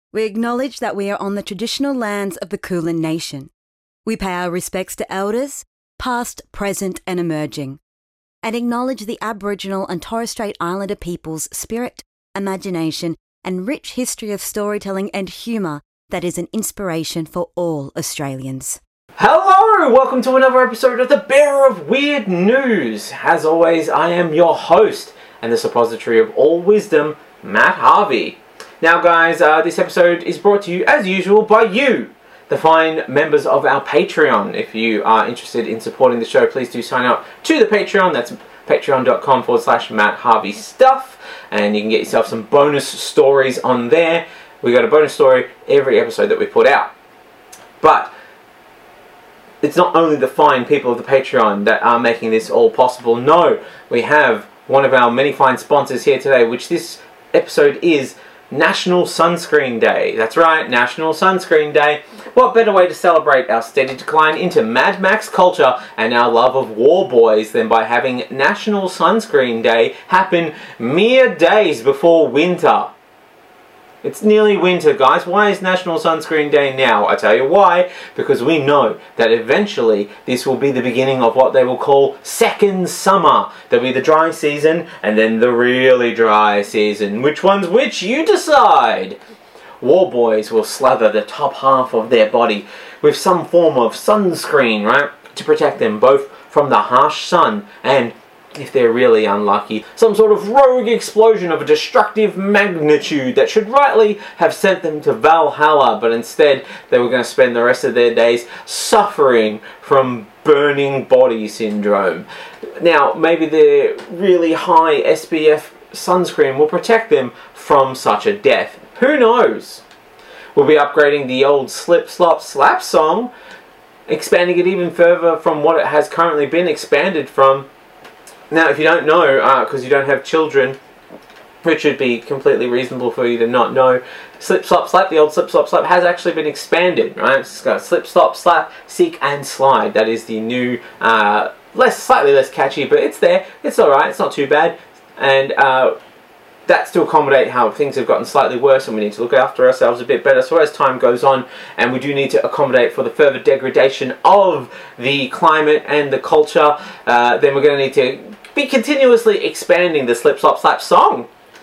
We acknowledge that we are on the traditional lands of the Kulin Nation. We pay our respects to elders, past, present and emerging, and acknowledge the Aboriginal and Torres Strait Islander people's spirit, imagination and rich history of storytelling and humour that is an inspiration for all Australians. Hello! Welcome to another episode of the Bearer of Weird News. As always, I am your host and the suppository of all wisdom, Matt Harvey. Now guys, this episode is brought to you as usual by you, the fine members of our Patreon. If you are interested in supporting the show, please do sign up to the Patreon. That's patreon.com/Matt Harvey Stuff, and you can get yourself some bonus stories on there. We got a bonus story every episode that we put out. But it's not only the fine people of the Patreon that are making this all possible. No, we have one of our many fine sponsors here today, which this episode is National Sunscreen Day. That's right, National Sunscreen Day. What better way to celebrate our steady decline into Mad Max culture and our love of war boys than by having National Sunscreen Day happen mere days before winter? It's nearly winter, guys. Why is National Sunscreen Day now? I tell you why. Because we know that eventually this will be the beginning of what they will call second summer. There'll be the dry season and then the really dry season. Which one's which? You decide. War boys will slather the top half of their body with some form of sunscreen, right? To protect them both from the harsh sun and, if they're really unlucky, some sort of rogue explosion of a destructive magnitude that should rightly have sent them to Valhalla, but instead they were going to spend the rest of their days suffering from burning body syndrome. Now, maybe the really high SPF sunscreen will protect them from such a death. Who knows? We'll be upgrading the old Slip Slop Slap song, expanding it even further from what it has currently been expanded from. Now, if you don't know, because you don't have children, which should be completely reasonable for you to not know, Slip Slop Slap, the old Slip Slop Slap, has actually been expanded, right? It's got Slip Slop Slap, Seek and Slide. That is the new, slightly less catchy, but it's there. It's alright, it's not too bad. And that's to accommodate how things have gotten slightly worse and we need to look after ourselves a bit better. So as time goes on and we do need to accommodate for the further degradation of the climate and the culture, then we're going to need to be continuously expanding the Slip Slop Slap song.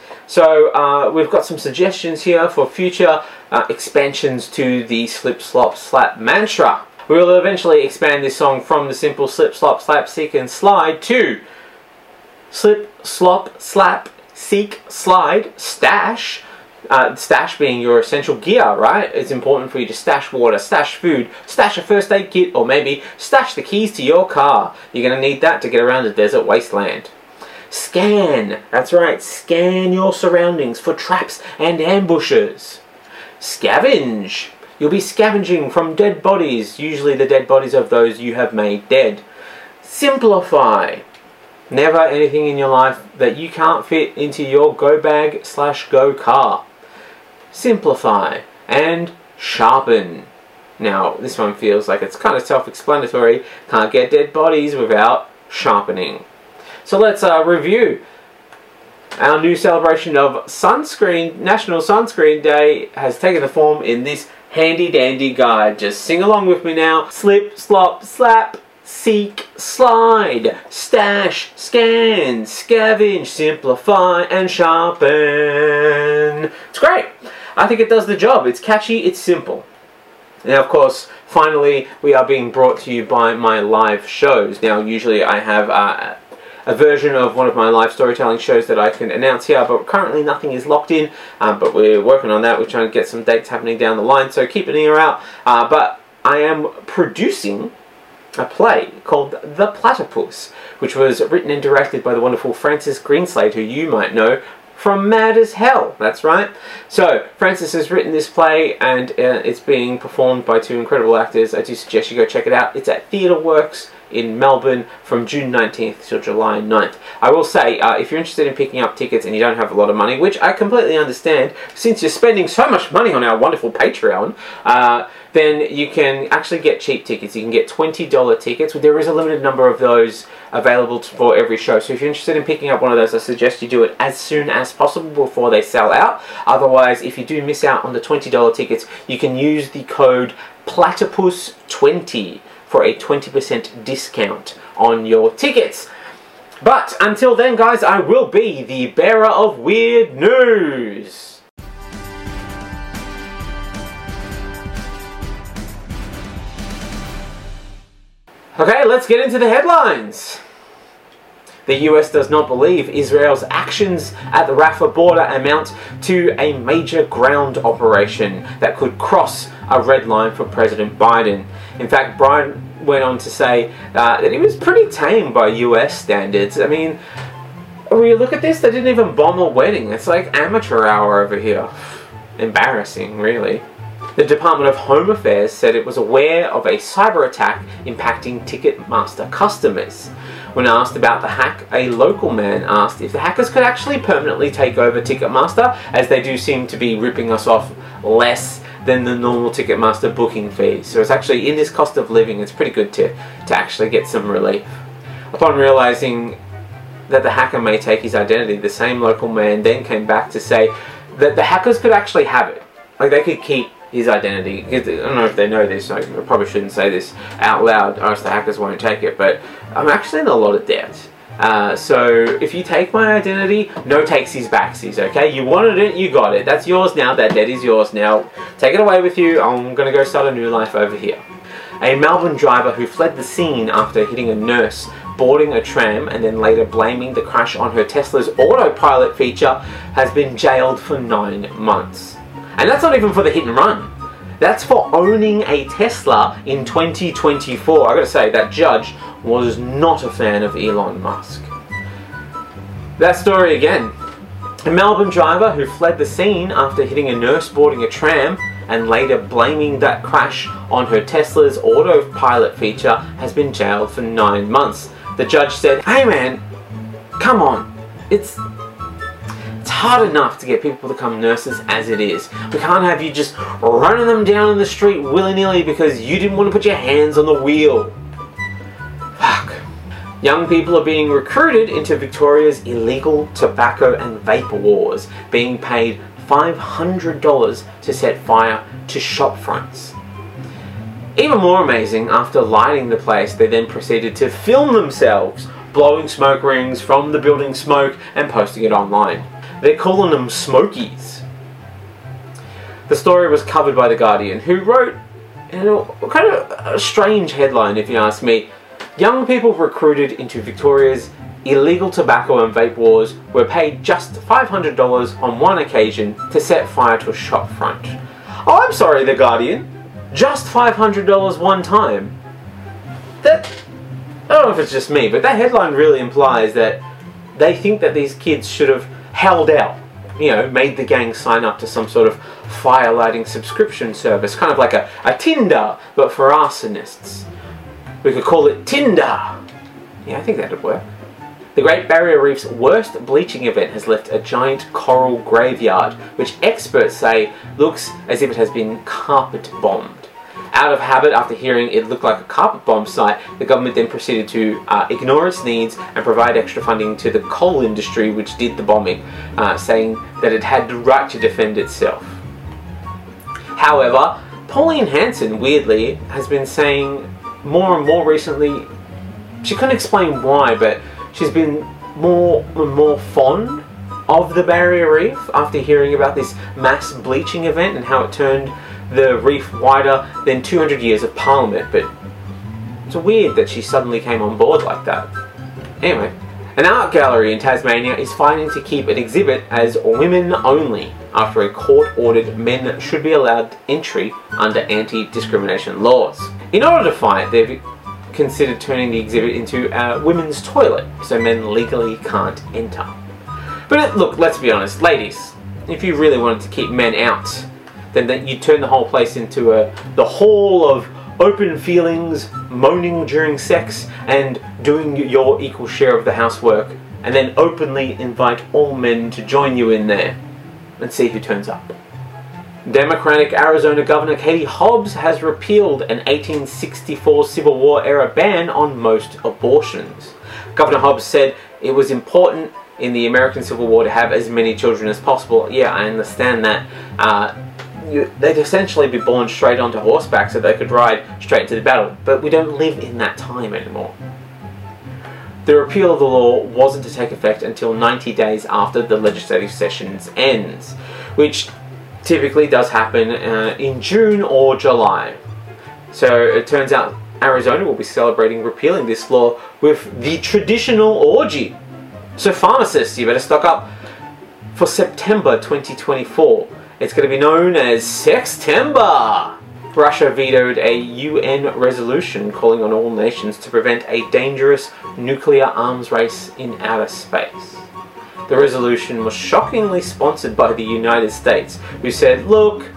So we've got some suggestions here for future expansions to the Slip Slop Slap mantra. We will eventually expand this song from the simple Slip Slop Slap Seek and Slide to Slip Slop Slap Seek, Slide, Stash. Stash being your essential gear, right? It's important for you to stash water, stash food, stash a first aid kit, or maybe stash the keys to your car. You're going to need that to get around a desert wasteland. Scan. That's right, scan your surroundings for traps and ambushes. Scavenge. You'll be scavenging from dead bodies, usually the dead bodies of those you have made dead. Simplify. Never anything in your life that you can't fit into your go bag / go car. Simplify and sharpen. Now, this one feels like it's kind of self-explanatory. Can't get dead bodies without sharpening. So let's review. Our new celebration of sunscreen, National Sunscreen Day, has taken the form in this handy dandy guide. Just sing along with me now. Slip, slop, slap. Seek, slide, stash, scan, scavenge, simplify, and sharpen. It's great. I think it does the job. It's catchy, it's simple. Now, of course, finally, we are being brought to you by my live shows. Now, usually I have a version of one of my live storytelling shows that I can announce here, but currently nothing is locked in, but we're working on that. We're trying to get some dates happening down the line, so keep an ear out. But I am producing a play called The Platypus, which was written and directed by the wonderful Francis Greenslade, who you might know from Mad as Hell. That's right. So, Francis has written this play, and it's being performed by two incredible actors. I do suggest you go check it out. It's at Theatre Works in Melbourne from June 19th till July 9th. I will say, if you're interested in picking up tickets and you don't have a lot of money, which I completely understand, since you're spending so much money on our wonderful Patreon, then you can actually get cheap tickets. You can get $20 tickets. There is a limited number of those available for every show. So if you're interested in picking up one of those, I suggest you do it as soon as possible before they sell out. Otherwise, if you do miss out on the $20 tickets, you can use the code Platypus20 for a 20% discount on your tickets. But until then, guys, I will be the bearer of weird news. Okay, let's get into the headlines. The US does not believe Israel's actions at the Rafah border amount to a major ground operation that could cross a red line for President Biden. In fact, Biden went on to say that he was pretty tame by US standards. I mean, when you look at this, they didn't even bomb a wedding. It's like amateur hour over here. Embarrassing, really. The Department of Home Affairs said it was aware of a cyber attack impacting Ticketmaster customers. When asked about the hack, a local man asked if the hackers could actually permanently take over Ticketmaster, as they do seem to be ripping us off less than the normal Ticketmaster booking fees. So it's actually, in this cost of living, it's pretty good to actually get some relief. Upon realizing that the hacker may take his identity, the same local man then came back to say that the hackers could actually have it. Like, they could keep his identity. I don't know if they know this, so I probably shouldn't say this out loud or else the hackers won't take it, but I'm actually in a lot of debt. So if you take my identity, no takesies backsies, okay? You wanted it, you got it. That's yours now, that debt is yours now. Take it away with you, I'm gonna go start a new life over here. A Melbourne driver who fled the scene after hitting a nurse boarding a tram and then later blaming the crash on her Tesla's autopilot feature has been jailed for 9 months. And that's not even for the hit and run. That's for owning a Tesla in 2024. I gotta say, that judge was not a fan of Elon Musk. That story again. A Melbourne driver who fled the scene after hitting a nurse boarding a tram and later blaming that crash on her Tesla's autopilot feature has been jailed for 9 months. The judge said, "Hey man, come on. It's hard enough to get people to become nurses as it is. We can't have you just running them down in the street willy-nilly because you didn't want to put your hands on the wheel." Fuck. Young people are being recruited into Victoria's illegal tobacco and vapor wars, being paid $500 to set fire to shop fronts. Even more amazing, after lighting the place, they then proceeded to film themselves blowing smoke rings from the building smoke and posting it online. They're calling them smokies. The story was covered by The Guardian, who wrote, kind of a strange headline if you ask me. Young people recruited into Victoria's illegal tobacco and vape wars were paid just $500 on one occasion to set fire to a shop front. Oh, I'm sorry, The Guardian. Just $500 one time. That, I don't know if it's just me, but that headline really implies that they think that these kids should have held out, you know, made the gang sign up to some sort of fire lighting subscription service, kind of like a Tinder, but for arsonists. We could call it Tinder. Yeah, I think that'd work. The Great Barrier Reef's worst bleaching event has left a giant coral graveyard, which experts say looks as if it has been carpet bombed. Out of habit, after hearing it looked like a carpet bomb site, the government then proceeded to ignore its needs and provide extra funding to the coal industry which did the bombing, saying that it had the right to defend itself. However, Pauline Hanson, weirdly, has been saying more and more recently, she couldn't explain why, but she's been more and more fond of the Barrier Reef after hearing about this mass bleaching event and how it turned the reef wider than 200 years of Parliament. But it's weird that she suddenly came on board like that. Anyway, an art gallery in Tasmania is fighting to keep an exhibit as women only after a court ordered men should be allowed entry under anti-discrimination laws. In order to fight, they've considered turning the exhibit into a women's toilet so men legally can't enter. But look, let's be honest, ladies, if you really wanted to keep men out, then you'd turn the whole place into the hall of open feelings, moaning during sex, and doing your equal share of the housework, and then openly invite all men to join you in there and see who turns up. Democratic Arizona Governor Katie Hobbs has repealed an 1864 Civil War era ban on most abortions. Governor Hobbs said it was important in the American Civil War to have as many children as possible. Yeah, I understand that. They'd essentially be born straight onto horseback so they could ride straight into the battle, but we don't live in that time anymore. The repeal of the law wasn't to take effect until 90 days after the legislative session ends, which typically does happen in June or July. So it turns out Arizona will be celebrating repealing this law with the traditional orgy. So pharmacists, you better stock up for September 2024. It's going to be known as Sextember. Russia vetoed a UN resolution calling on all nations to prevent a dangerous nuclear arms race in outer space. The resolution was shockingly sponsored by the United States, who said, look,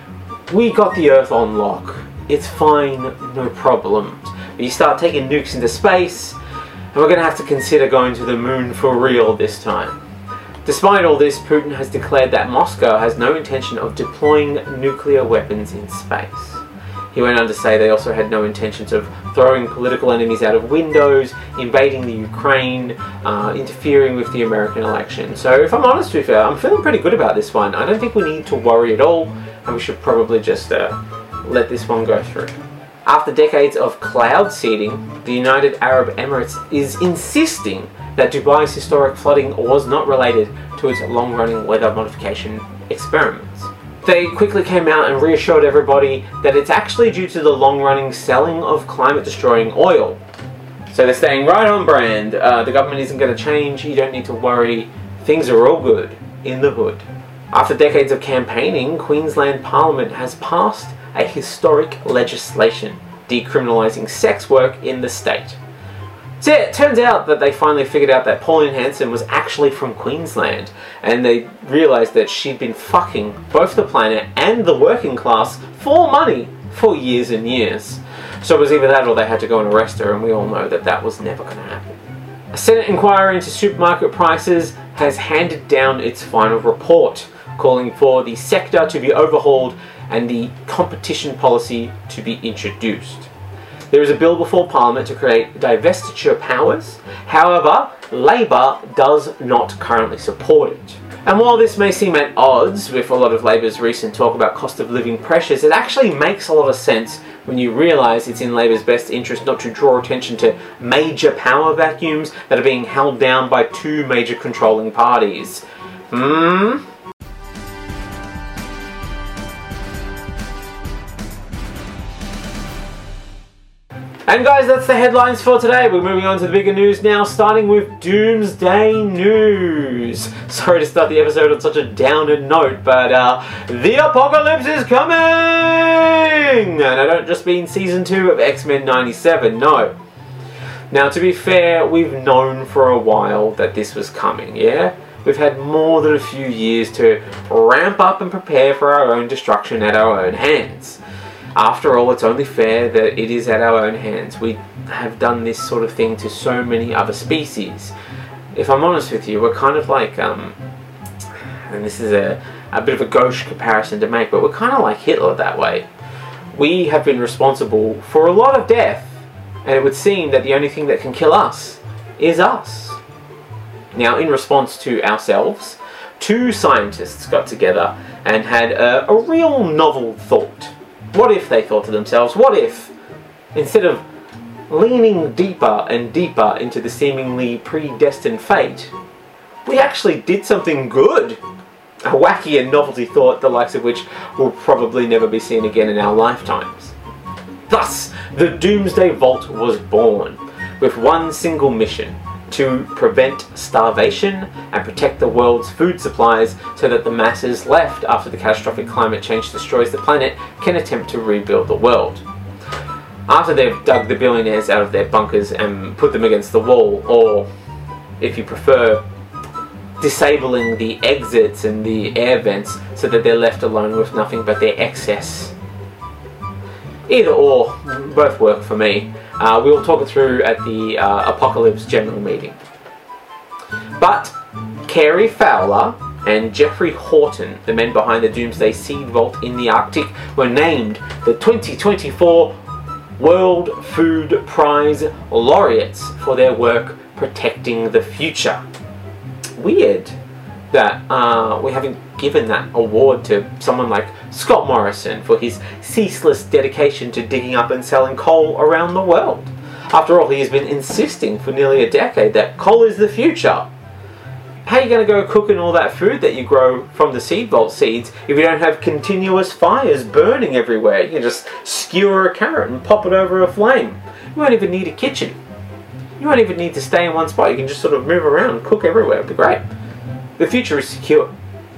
we got the Earth on lock. It's fine, no problems. But you start taking nukes into space, and we're going to have to consider going to the moon for real this time. Despite all this, Putin has declared that Moscow has no intention of deploying nuclear weapons in space. He went on to say they also had no intentions of throwing political enemies out of windows, invading the Ukraine, interfering with the American election. So if I'm honest with you, I'm feeling pretty good about this one. I don't think we need to worry at all, and we should probably just let this one go through. After decades of cloud seeding, the United Arab Emirates is insisting that Dubai's historic flooding was not related to its long-running weather modification experiments. They quickly came out and reassured everybody that it's actually due to the long-running selling of climate-destroying oil. So they're staying right on brand. The government isn't going to change. You don't need to worry. Things are all good in the hood. After decades of campaigning, Queensland Parliament has passed a historic legislation decriminalising sex work in the state. So yeah, it turns out that they finally figured out that Pauline Hanson was actually from Queensland, and they realised that she'd been fucking both the planet and the working class for money for years and years. So it was either that or they had to go and arrest her, and we all know that that was never going to happen. A Senate inquiry into supermarket prices has handed down its final report, calling for the sector to be overhauled and the competition policy to be introduced. There is a bill before Parliament to create divestiture powers. However, Labor does not currently support it. And while this may seem at odds with a lot of Labor's recent talk about cost of living pressures, it actually makes a lot of sense when you realise it's in Labor's best interest not to draw attention to major power vacuums that are being held down by two major controlling parties. And guys, that's the headlines for today. We're moving on to the bigger news now, starting with Doomsday News. Sorry to start the episode on such a downer note, but the apocalypse is coming! And I don't just mean Season 2 of X-Men 97, no. Now, to be fair, we've known for a while that this was coming, yeah? We've had more than a few years to ramp up and prepare for our own destruction at our own hands. After all, it's only fair that it is at our own hands. We have done this sort of thing to so many other species. If I'm honest with you, we're kind of like, and this is a bit of a gauche comparison to make, but we're kind of like Hitler that way. We have been responsible for a lot of death, and it would seem that the only thing that can kill us is us. Now, in response to ourselves, two scientists got together and had a real novel thought. What if they thought to themselves, what if, instead of leaning deeper and deeper into the seemingly predestined fate, we actually did something good? A wacky and novelty thought, the likes of which will probably never be seen again in our lifetimes. Thus, the Doomsday Vault was born, with one single mission: to prevent starvation and protect the world's food supplies so that the masses left after the catastrophic climate change destroys the planet can attempt to rebuild the world. After they've dug the billionaires out of their bunkers and put them against the wall, or, if you prefer, disabling the exits and the air vents so that they're left alone with nothing but their excess. Either or, both work for me. We'll talk it through at the Apocalypse General Meeting. But Cary Fowler and Geoffrey Horton, the men behind the Doomsday Seed Vault in the Arctic, were named the 2024 World Food Prize laureates for their work protecting the future. Weird that we haven't given that award to someone like Scott Morrison for his ceaseless dedication to digging up and selling coal around the world. After all, he has been insisting for nearly a decade that coal is the future. How are you going to go cooking all that food that you grow from the Seed Vault seeds if you don't have continuous fires burning everywhere? You can just skewer a carrot and pop it over a flame. You won't even need a kitchen. You won't even need to stay in one spot. You can just sort of move around and cook everywhere. It'll be great. The future is secure.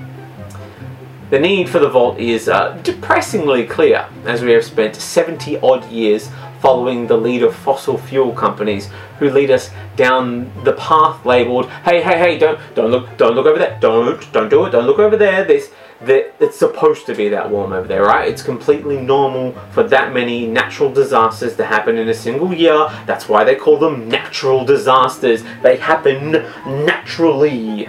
The need for the vault is depressingly clear, as we have spent 70 odd years following the lead of fossil fuel companies who lead us down the path labelled, hey, don't look over there, don't do it, don't look over there. It's supposed to be that warm over there, right? It's completely normal for that many natural disasters to happen in a single year. That's why they call them natural disasters. They happen naturally.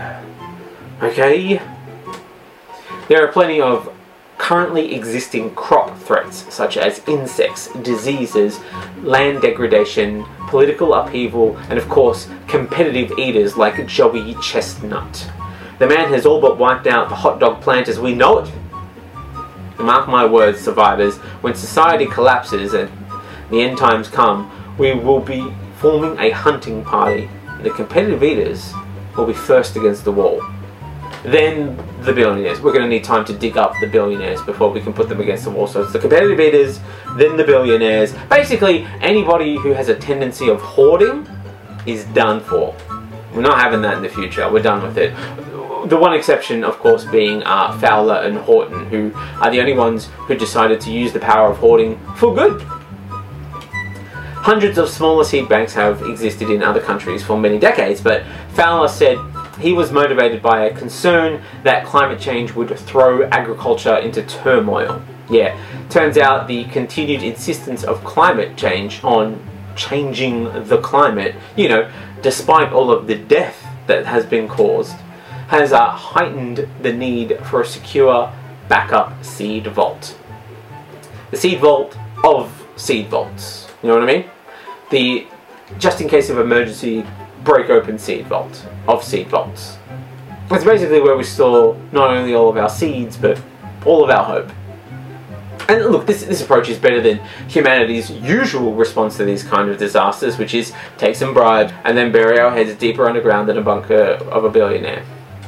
Okay? There are plenty of currently existing crop threats such as insects, diseases, land degradation, political upheaval, and of course competitive eaters like Joey Chestnut. The man has all but wiped out the hot dog plant as we know it. Mark my words, survivors, when society collapses and the end times come, we will be forming a hunting party. The competitive eaters will be first against the wall. Then the billionaires. We're going to need time to dig up the billionaires before we can put them against the wall. So it's the competitive eaters, then the billionaires. Basically, anybody who has a tendency of hoarding is done for. We're not having that in the future. We're done with it. The one exception, of course, being Fowler and Horton, who are the only ones who decided to use the power of hoarding for good. Hundreds of smaller seed banks have existed in other countries for many decades, but Fowler said he was motivated by a concern that climate change would throw agriculture into turmoil. Yeah, turns out the continued insistence of climate change on changing the climate, despite all of the death that has been caused, has heightened the need for a secure backup seed vault. The seed vault of seed vaults. You know what I mean? The just in case of emergency break open seed vault of seed vaults. It's basically where we store not only all of our seeds, but all of our hope. And look, this approach is better than humanity's usual response to these kind of disasters, which is take some bribe and then bury our heads deeper underground than a bunker of a billionaire.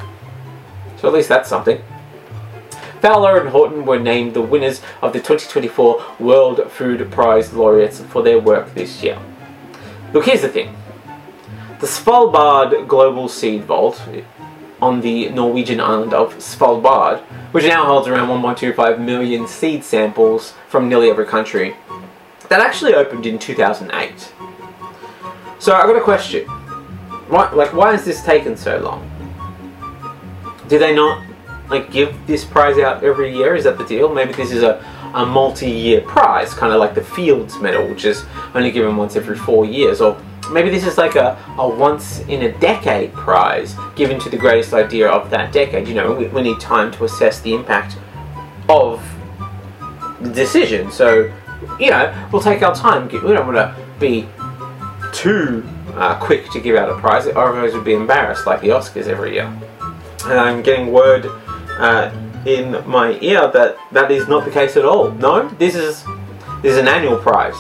So at least that's something. Fowler and Horton were named the winners of the 2024 World Food Prize laureates for their work this year. Look, here's the thing. The Svalbard Global Seed Vault on the Norwegian island of Svalbard, which now holds around 1.25 million seed samples from nearly every country, that actually opened in 2008. So I've got a question. Why has this taken so long? Do they not give this prize out every year? Is that the deal? Maybe this is a multi-year prize, kind of like the Fields Medal, which is only given once every 4 years, or maybe this is like a once-in-a-decade prize given to the greatest idea of that decade. We need time to assess the impact of the decision. So, we'll take our time. We don't want to be too quick to give out a prize, otherwise we'd be embarrassed like the Oscars every year. And I'm getting word in my ear that that is not the case at all. No, this is an annual prize.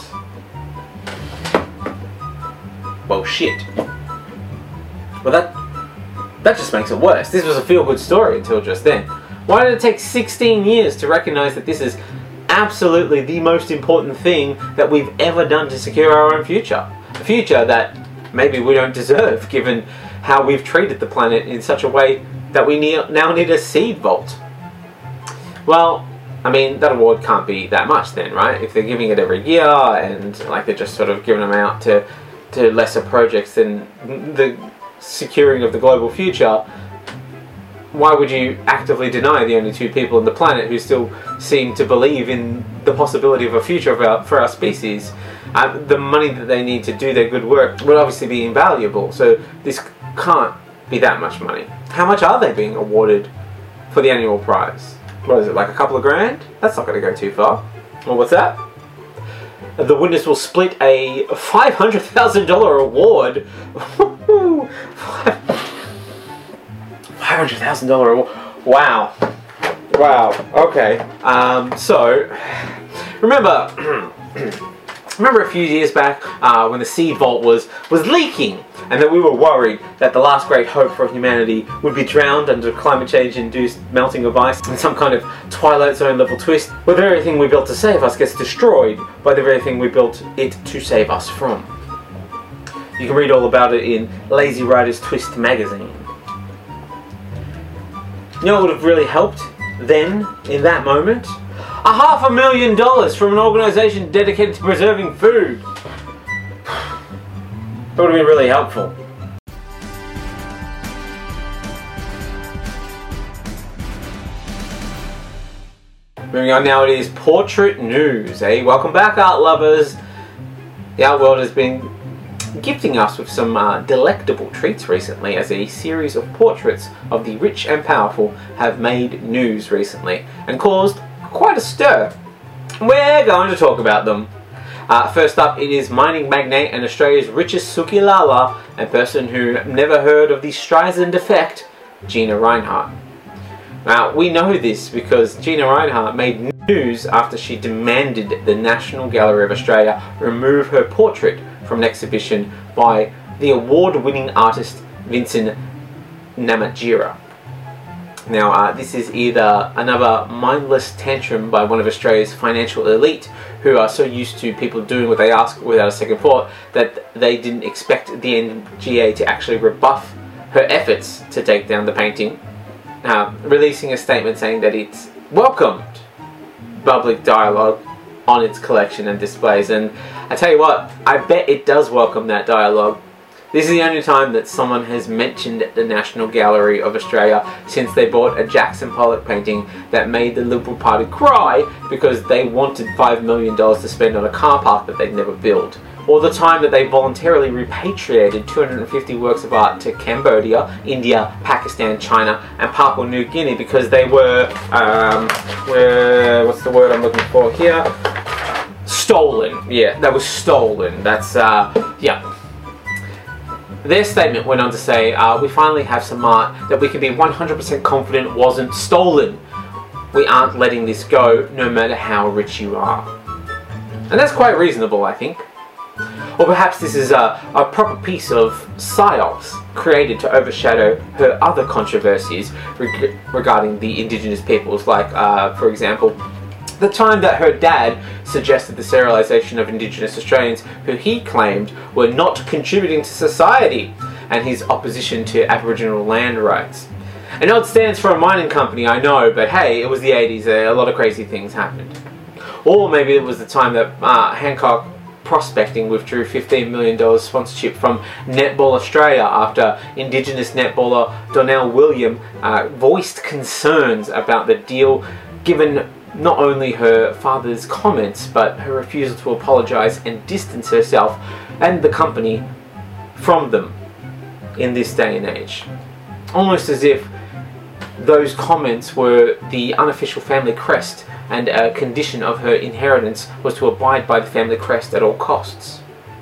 Well, shit. Well, that just makes it worse. This was a feel-good story until just then. Why did it take 16 years to recognize that this is absolutely the most important thing that we've ever done to secure our own future? A future that maybe we don't deserve, given how we've treated the planet in such a way that we now need a seed vault. Well, I mean, that award can't be that much then, right? If they're giving it every year and they're just sort of giving them out to lesser projects than the securing of the global future, why would you actively deny the only two people on the planet who still seem to believe in the possibility of a future for our species? The money that they need to do their good work would obviously be invaluable, so this can't be that much money. How much are they being awarded for the annual prize? What is it, like a couple of grand? That's not going to go too far. Well, what's that? The winners will split a $500,000 award. $500,000 award. Wow. Wow. Okay. So, remember a few years back when the seed vault was leaking, and that we were worried that the last great hope for humanity would be drowned under climate change-induced melting of ice and some kind of Twilight Zone level twist, where the very thing we built to save us gets destroyed by the very thing we built it to save us from. You can read all about it in Lazy Rider's Twist magazine. You know what would have really helped then, in that moment? $500,000 from an organisation dedicated to preserving food. That would have been really helpful. Moving on now, it is portrait news. Hey, welcome back, art lovers. The art world has been gifting us with some delectable treats recently, as a series of portraits of the rich and powerful have made news recently and caused quite a stir. We're going to talk about them. First up, it is mining magnate and Australia's richest Suki Lala, and person who never heard of the Streisand effect, Gina Rinehart. Now, we know this because Gina Rinehart made news after she demanded the National Gallery of Australia remove her portrait from an exhibition by the award-winning artist Vincent Namatjira. Now, this is either another mindless tantrum by one of Australia's financial elite, who are so used to people doing what they ask without a second thought that they didn't expect the NGA to actually rebuff her efforts to take down the painting, releasing a statement saying that it's welcomed public dialogue on its collection and displays. And I tell you what, I bet it does welcome that dialogue. This is the only time that someone has mentioned the National Gallery of Australia since they bought a Jackson Pollock painting that made the Liberal Party cry because they wanted $5 million to spend on a car park that they'd never built. Or the time that they voluntarily repatriated 250 works of art to Cambodia, India, Pakistan, China, and Papua New Guinea because they were, what's the word I'm looking for here? Stolen. Yeah, that was stolen. That's, yeah. Their statement went on to say, we finally have some art that we can be 100% confident wasn't stolen. We aren't letting this go, no matter how rich you are. And that's quite reasonable, I think. Or perhaps this is a proper piece of psyops created to overshadow her other controversies regarding the Indigenous peoples, like, for example, the time that her dad suggested the sterilisation of Indigenous Australians who he claimed were not contributing to society, and his opposition to Aboriginal land rights. An odd stance for a mining company, I know, but hey, it was the 80s, a lot of crazy things happened. Or maybe it was the time that Hancock Prospecting withdrew $15 million sponsorship from Netball Australia after Indigenous netballer Donnell William voiced concerns about the deal, given not only her father's comments, but her refusal to apologise and distance herself and the company from them in this day and age. Almost as if those comments were the unofficial family crest, and a condition of her inheritance was to abide by the family crest at all costs.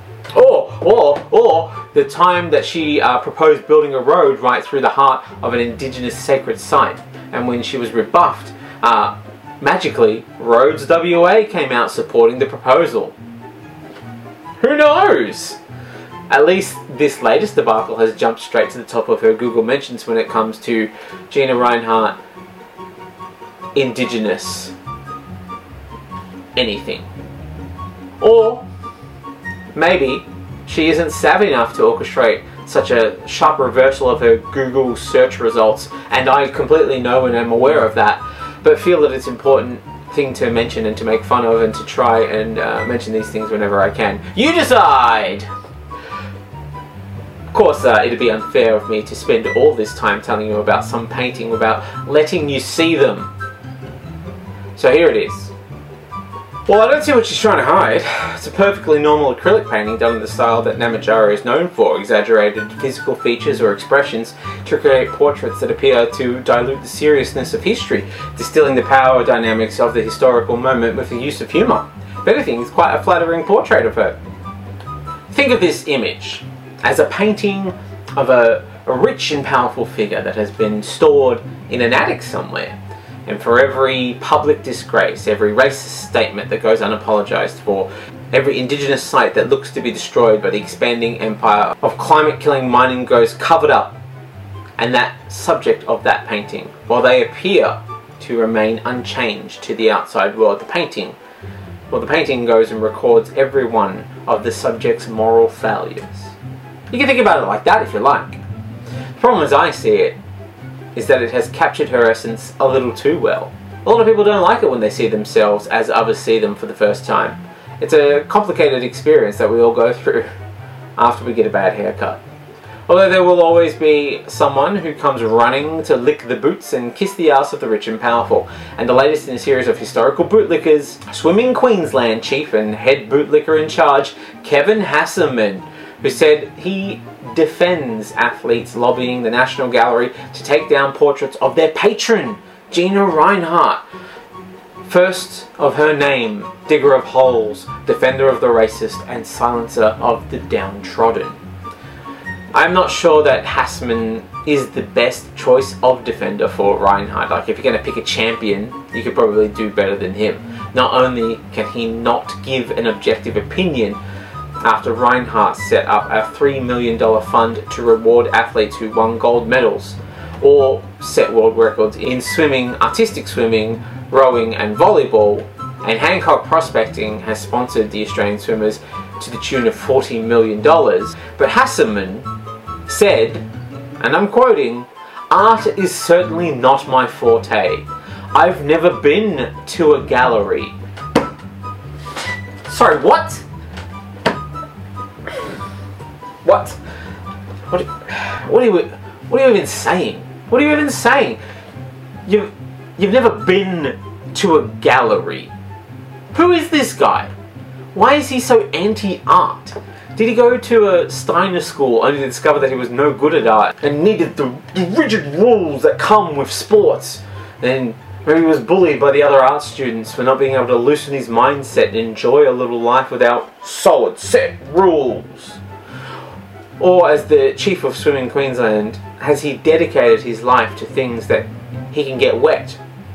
Or the time that she proposed building a road right through the heart of an Indigenous sacred site, and when she was rebuffed, magically, Roads WA came out supporting the proposal. Who knows? At least this latest debacle has jumped straight to the top of her Google mentions when it comes to Gina Rinehart, Indigenous, anything. Or maybe she isn't savvy enough to orchestrate such a sharp reversal of her Google search results, and I completely know and am aware of that, but feel that it's important thing to mention and to make fun of and to try and mention these things whenever I can. You decide! course, it'd be unfair of me to spend all this time telling you about some painting without letting you see them. So here it is. Well, I don't see what she's trying to hide. It's a perfectly normal acrylic painting done in the style that Namatjara is known for, exaggerated physical features or expressions to create portraits that appear to dilute the seriousness of history, distilling the power dynamics of the historical moment with the use of humour. If anything, it's quite a flattering portrait of her. Think of this image as a painting of a rich and powerful figure that has been stored in an attic somewhere. And for every public disgrace, every racist statement that goes unapologised for, every indigenous site that looks to be destroyed by the expanding empire of climate-killing mining goes covered up. And that subject of that painting, while they appear to remain unchanged to the outside world, the painting goes and records every one of the subject's moral failures. You can think about it like that if you like. The problem as I see it is that it has captured her essence a little too well. A lot of people don't like it when they see themselves as others see them for the first time. It's a complicated experience that we all go through after we get a bad haircut. Although there will always be someone who comes running to lick the boots and kiss the ass of the rich and powerful. And the latest in a series of historical bootlickers, Swimming Queensland chief and head bootlicker in charge, Kevin Hasseman, who said he defends athletes lobbying the National Gallery to take down portraits of their patron, Gina Rinehart. First of her name, digger of holes, defender of the racist, and silencer of the downtrodden. I'm not sure that Hasseman is the best choice of defender for Rinehart. Like, if you're going to pick a champion, you could probably do better than him. Not only can he not give an objective opinion, after Rinehart set up a $3 million fund to reward athletes who won gold medals or set world records in swimming, artistic swimming, rowing and volleyball, and Hancock Prospecting has sponsored the Australian swimmers to the tune of $40 million. But Hasseman said, and I'm quoting, "Art is certainly not my forte. I've never been to a gallery." Sorry, what? What? What are you even saying? What are you even saying? You've never been to a gallery. Who is this guy? Why is he so anti-art? Did he go to a Steiner school only to discover that he was no good at art and needed the rigid rules that come with sports? And maybe he was bullied by the other art students for not being able to loosen his mindset and enjoy a little life without solid set rules. Or, as the chief of Swimming Queensland, has he dedicated his life to things that he can get wet?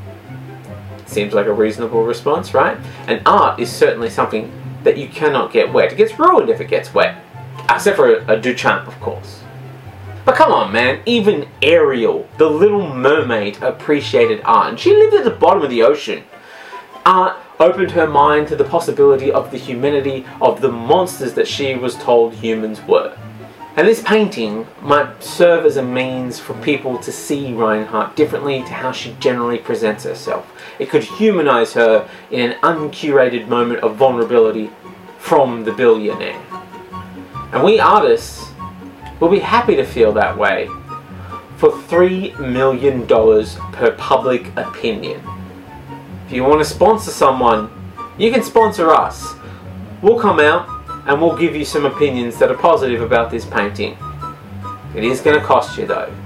Seems like a reasonable response, right? And art is certainly something that you cannot get wet. It gets ruined if it gets wet. Except for a Duchamp, of course. But come on, man. Even Ariel, the Little Mermaid, appreciated art. And she lived at the bottom of the ocean. Art opened her mind to the possibility of the humanity of the monsters that she was told humans were. And this painting might serve as a means for people to see Rinehart differently to how she generally presents herself. It could humanise her in an uncurated moment of vulnerability from the billionaire. And we artists will be happy to feel that way for $3 million per public opinion. If you want to sponsor someone, you can sponsor us. We'll come out and we'll give you some opinions that are positive about this painting. It is going to cost you though.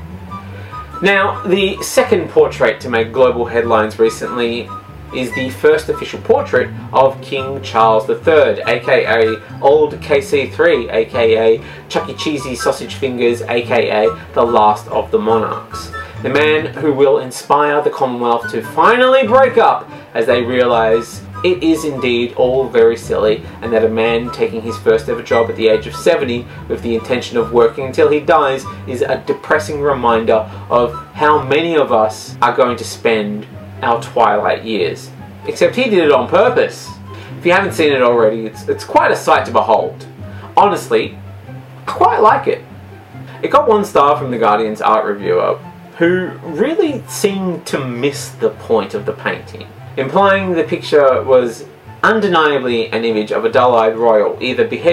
Now, the second portrait to make global headlines recently is the first official portrait of King Charles III, aka Old KC3, aka Chuck E. Cheesy Sausage Fingers, aka the last of the monarchs. The man who will inspire the Commonwealth to finally break up as they realise it is indeed all very silly, and that a man taking his first ever job at the age of 70 with the intention of working until he dies is a depressing reminder of how many of us are going to spend our twilight years. Except he did it on purpose. If you haven't seen it already, it's quite a sight to behold. Honestly, I quite like it. It got 1 star from The Guardian's art reviewer, who really seemed to miss the point of the painting, implying the picture was undeniably an image of a dull-eyed royal, either beheaded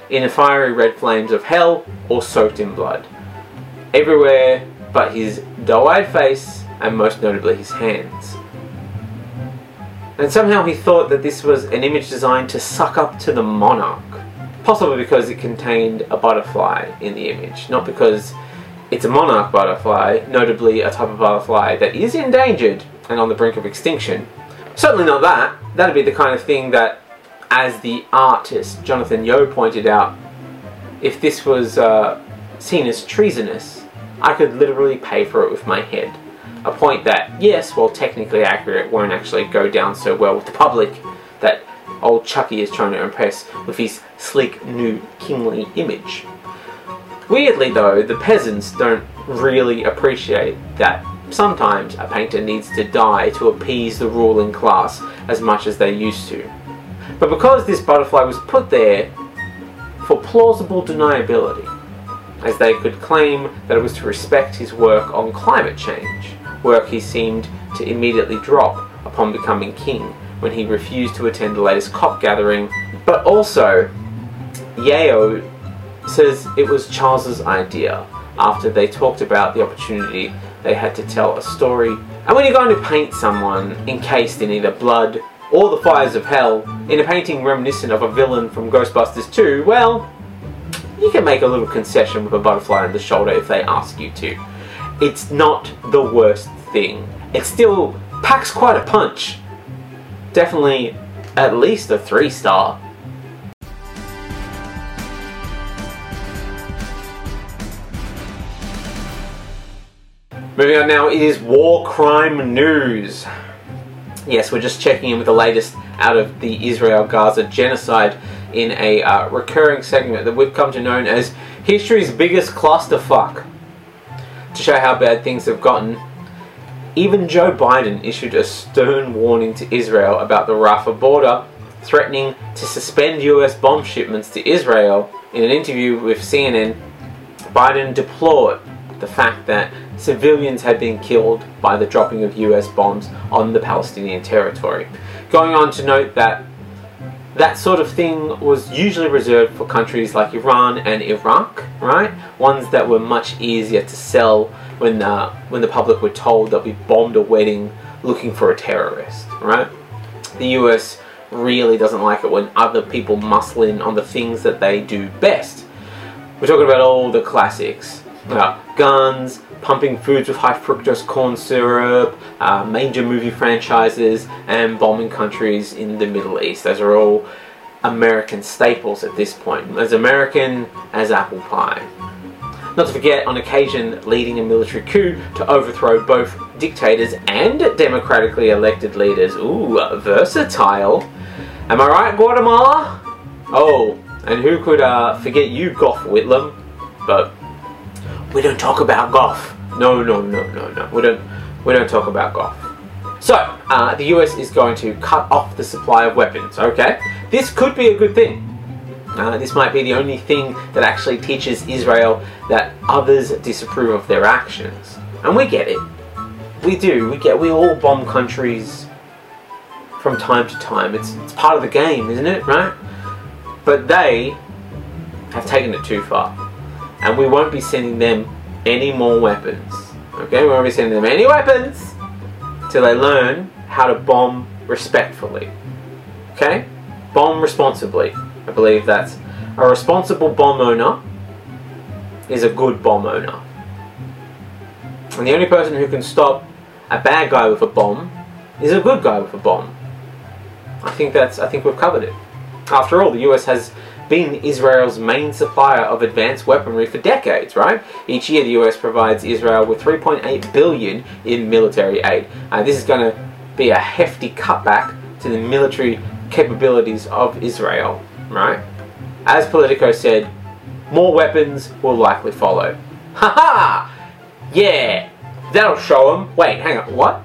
in the fiery red flames of hell or soaked in blood. Everywhere but his doe-eyed face and most notably his hands. And somehow he thought that this was an image designed to suck up to the monarch. Possibly because it contained a butterfly in the image, not because it's a monarch butterfly, notably a type of butterfly that is endangered and on the brink of extinction. Certainly not that. That'd be the kind of thing that, as the artist Jonathan Yeo pointed out, if this was seen as treasonous, I could literally pay for it with my head. A point that, yes, while technically accurate, won't actually go down so well with the public that old Chucky is trying to impress with his sleek, new, kingly image. Weirdly though, the peasants don't really appreciate that sometimes a painter needs to die to appease the ruling class as much as they used to. But because this butterfly was put there for plausible deniability, as they could claim that it was to respect his work on climate change, work he seemed to immediately drop upon becoming king when he refused to attend the latest COP gathering. But also, Yeo says it was Charles's idea after they talked about the opportunity they had to tell a story. And when you're going to paint someone encased in either blood or the fires of hell in a painting reminiscent of a villain from Ghostbusters 2, well, you can make a little concession with a butterfly on the shoulder if they ask you to. It's not the worst thing. It still packs quite a punch. Definitely at least a 3-star. Moving on now, it is war crime news. Yes, we're just checking in with the latest out of the Israel-Gaza genocide in a recurring segment that we've come to know as history's biggest clusterfuck. To show how bad things have gotten, even Joe Biden issued a stern warning to Israel about the Rafah border, threatening to suspend US bomb shipments to Israel. In an interview with CNN, Biden deplored the fact that civilians had been killed by the dropping of US bombs on the Palestinian territory, going on to note that that sort of thing was usually reserved for countries like Iran and Iraq, right? Ones that were much easier to sell when the public were told that we bombed a wedding looking for a terrorist, right? The US really doesn't like it when other people muscle in on the things that they do best. We're talking about all the classics. Guns, pumping foods with high fructose corn syrup, major movie franchises, and bombing countries in the Middle East. Those are all American staples at this point. As American as apple pie. Not to forget, on occasion, leading a military coup to overthrow both dictators and democratically elected leaders. Ooh, versatile. Am I right, Guatemala? Oh, and who could forget you, Gough Whitlam? But we don't talk about Gough. No. We don't talk about Gough. So, the US is going to cut off the supply of weapons, okay? This could be a good thing. This might be the only thing that actually teaches Israel that others disapprove of their actions. And we get it. We do. We all bomb countries from time to time. It's part of the game, isn't it, right? But they have taken it too far. And we won't be sending them any more weapons. Okay, we won't be sending them any weapons till they learn how to bomb respectfully. Okay? Bomb responsibly. I believe that a responsible bomb owner is a good bomb owner. And the only person who can stop a bad guy with a bomb is a good guy with a bomb. I think we've covered it. After all, the US has been Israel's main supplier of advanced weaponry for decades, right? Each year the US provides Israel with $3.8 billion in military aid. This is going to be a hefty cutback to the military capabilities of Israel, right? As Politico said, more weapons will likely follow. Haha! Yeah! That'll show them. Wait, hang on, what?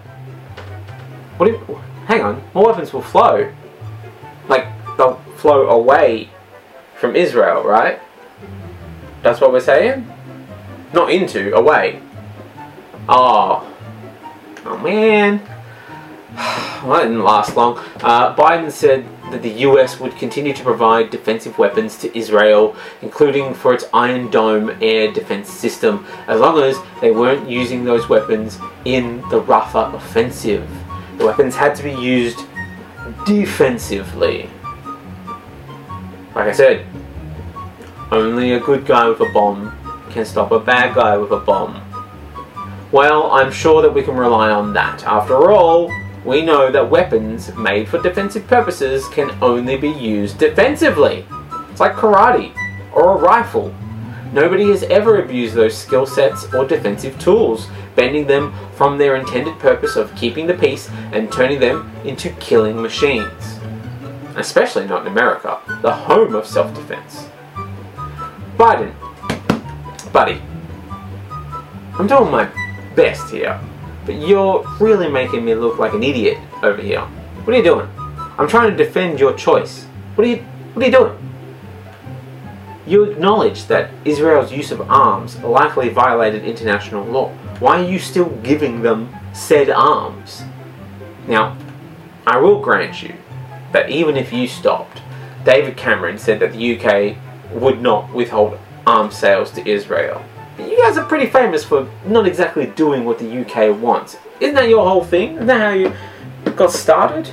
Hang on, more weapons will flow. Like, they'll flow away from Israel, right? That's what we're saying? Not into, away. Oh man. Well, that didn't last long. Biden said that the US would continue to provide defensive weapons to Israel, including for its Iron Dome air defense system, as long as they weren't using those weapons in the Rafah offensive. The weapons had to be used defensively. Like I said, only a good guy with a bomb can stop a bad guy with a bomb. Well, I'm sure that we can rely on that. After all, we know that weapons made for defensive purposes can only be used defensively. It's like karate or a rifle. Nobody has ever abused those skill sets or defensive tools, bending them from their intended purpose of keeping the peace and turning them into killing machines. Especially not in America, the home of self-defense. Biden, buddy, I'm doing my best here, but you're really making me look like an idiot over here. What are you doing? I'm trying to defend your choice. What are you doing? You acknowledge that Israel's use of arms likely violated international law. Why are you still giving them said arms? Now, I will grant you that even if you stopped, David Cameron said that the UK would not withhold arms sales to Israel. You guys are pretty famous for not exactly doing what the UK wants. Isn't that your whole thing? Isn't that how you got started?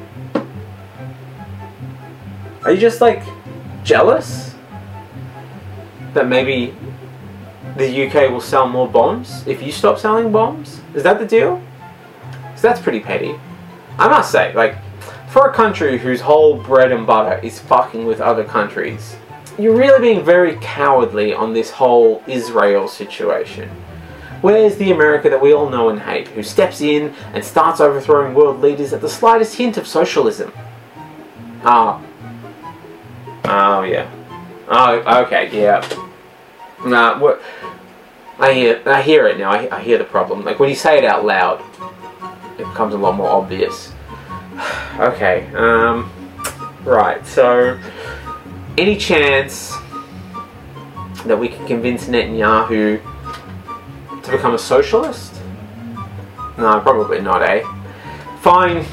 Are you just like jealous that maybe the UK will sell more bombs if you stop selling bombs? Is that the deal? So that's pretty petty. I must say, like, for a country whose whole bread and butter is fucking with other countries, you're really being very cowardly on this whole Israel situation. Where's the America that we all know and hate, who steps in and starts overthrowing world leaders at the slightest hint of socialism? Oh yeah. Oh, okay, yeah. Nah, what? I hear it now. I hear the problem. Like when you say it out loud, it becomes a lot more obvious. Okay. Right. So, any chance that we can convince Netanyahu to become a socialist? No, probably not, eh? Fine.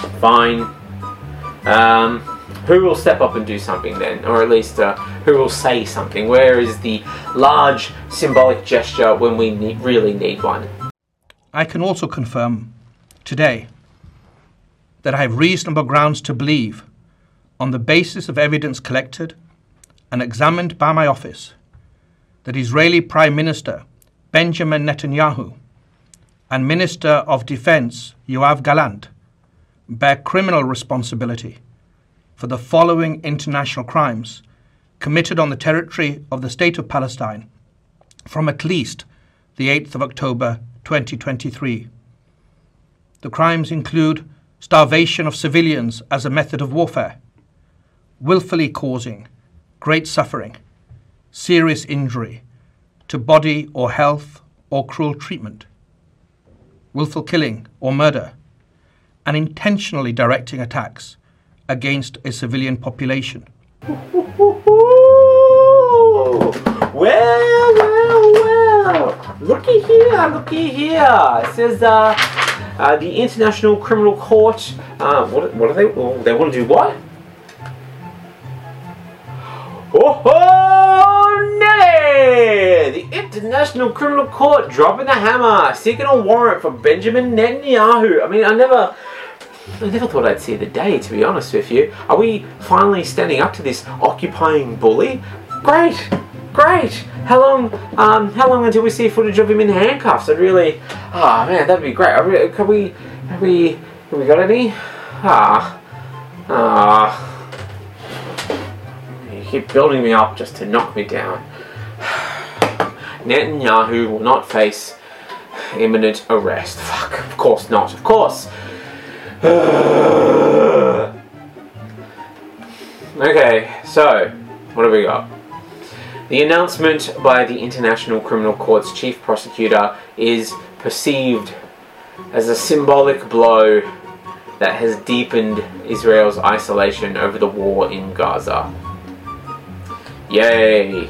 Who will step up and do something then? Or at least, who will say something? Where is the large symbolic gesture when we really need one? I can also confirm today that I have reasonable grounds to believe, on the basis of evidence collected and examined by my office, that Israeli Prime Minister Benjamin Netanyahu and Minister of Defense Yoav Gallant bear criminal responsibility for the following international crimes committed on the territory of the State of Palestine from at least the 8th of October 2023. The crimes include starvation of civilians as a method of warfare, willfully causing great suffering, serious injury to body or health or cruel treatment, willful killing or murder, and intentionally directing attacks against a civilian population. Well, looky here. It says the International Criminal Court. What do they? They want to do what? Oh, Nelly! The International Criminal Court dropping the hammer, seeking a warrant for Benjamin Netanyahu. I mean, I never thought I'd see the day, to be honest with you. Are we finally standing up to this occupying bully? Great. How long until we see footage of him in handcuffs? I'd really, man, that'd be great. Have we got any? You keep building me up just to knock me down. Netanyahu will not face imminent arrest. Fuck, of course not. Of course. Okay, so, what have we got? The announcement by the International Criminal Court's chief prosecutor is perceived as a symbolic blow that has deepened Israel's isolation over the war in Gaza. Yay!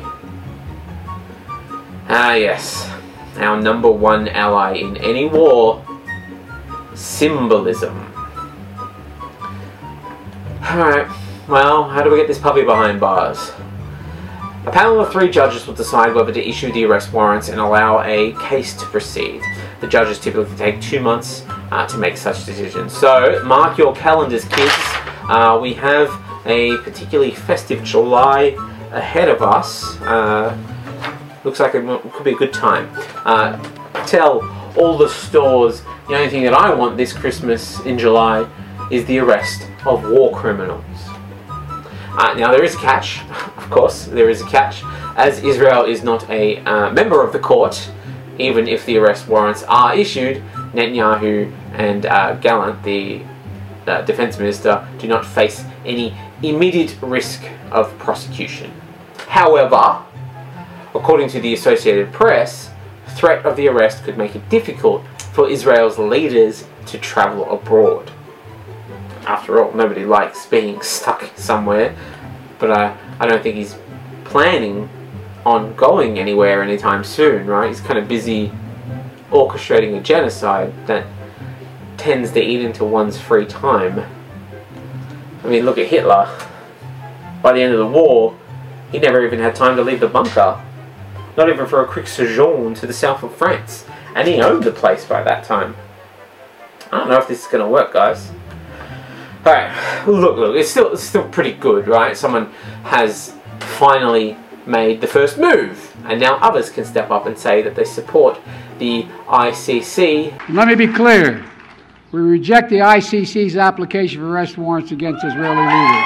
Ah yes, our number one ally in any war, symbolism. Alright, well, how do we get this puppy behind bars? A panel of 3 judges will decide whether to issue the arrest warrants and allow a case to proceed. The judges typically take 2 months to make such decisions. So, mark your calendars, kids. We have a particularly festive July ahead of us. Looks like it could be a good time. Tell all the stores the only thing that I want this Christmas in July is the arrest of war criminals. Now there is a catch, of course, there is a catch, as Israel is not a member of the court. Even if the arrest warrants are issued, Netanyahu and Gallant, the defense minister, do not face any immediate risk of prosecution. However, according to the Associated Press, threat of the arrest could make it difficult for Israel's leaders to travel abroad. After all, nobody likes being stuck somewhere, but I don't think he's planning on going anywhere anytime soon, right? He's kind of busy orchestrating a genocide that tends to eat into one's free time. I mean, look at Hitler. By the end of the war, he never even had time to leave the bunker. Not even for a quick sojourn to the south of France. And he owned the place by that time. I don't know if this is going to work, guys. Alright, look, it's still pretty good, right? Someone has finally made the first move, and now others can step up and say that they support the ICC. Let me be clear. We reject the ICC's application for arrest warrants against Israeli leaders.